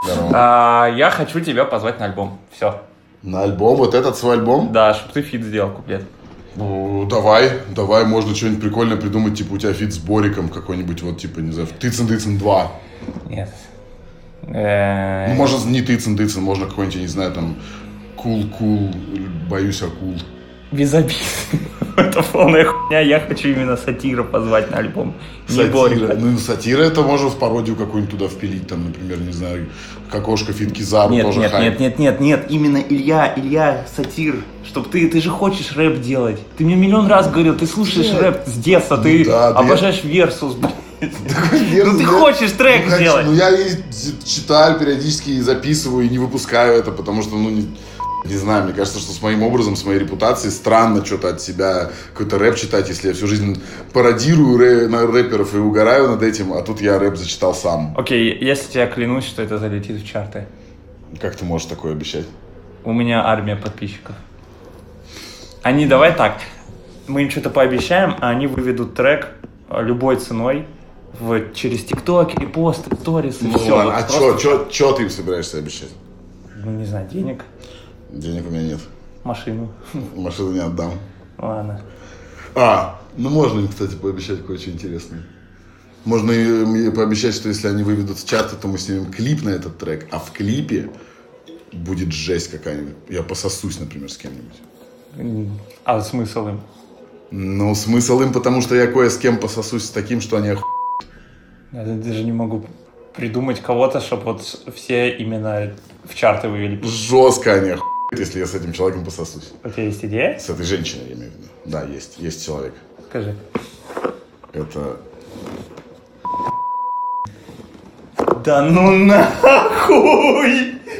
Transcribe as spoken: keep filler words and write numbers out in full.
А, я хочу тебя позвать на альбом. Все. На альбом? Вот этот свой альбом? Да, чтобы ты фит сделал, куплет. Ну, давай, давай, можно что-нибудь прикольное придумать, типа у тебя фит с Бориком какой-нибудь, вот, типа, не знаю, Тыцин-Дыцин два. Нет. Ну, можно не Тыцин-Дыцин, можно какой-нибудь, я не знаю, там, Кул-Кул, боюсь акул. Без обид. Это полная хуйня, я хочу именно Сатира позвать на альбом. Сатира. Ну, сатира это можно в пародию какую-нибудь туда впилить, там, например, не знаю, Кокошка, Фит Кизару, нет, тоже нет, хайп. Нет, нет, нет, нет, именно Илья, Илья, Сатир, чтоб ты, ты же хочешь рэп делать. Ты мне миллион раз говорил, ты слушаешь нет. рэп с детства, ты ну, да, обожаешь я... Версус, блядь. Ну ты хочешь трек ну, сделать. Ну я и читаю периодически, и записываю, и не выпускаю это, потому что, ну, не... Не знаю, мне кажется, что с моим образом, с моей репутацией странно что-то от себя, какой-то рэп читать, если я всю жизнь пародирую рэ- на рэперов и угораю над этим, а тут я рэп зачитал сам. Окей, okay, если я клянусь, что это залетит в чарты. Как ты можешь такое обещать? У меня армия подписчиков. Они, давай так, мы им что-то пообещаем, а они выведут трек любой ценой в, через ТикТок, и пост, и сторис, и ну, все. Ладно, вот а что ты им собираешься обещать? Ну, не знаю, денег. Денег у меня нет. Машину. Машину не отдам. Ладно. А, ну можно им, кстати, пообещать кое-что интересное. Можно им пообещать, что если они выведут в чарты, то мы снимем клип на этот трек, а в клипе будет жесть какая-нибудь. Я пососусь, например, с кем-нибудь. А смысл им? Ну, смысл им, потому что я кое с кем пососусь с таким, что они охуеют. Я даже не могу придумать кого-то, чтобы вот все именно в чарты вывели. Жестко они охуеют, если я с этим человеком пососусь. У тебя есть идея? С этой женщиной, я имею в виду. Да, есть. Есть человек. Скажи. Это... Да ну нахуй!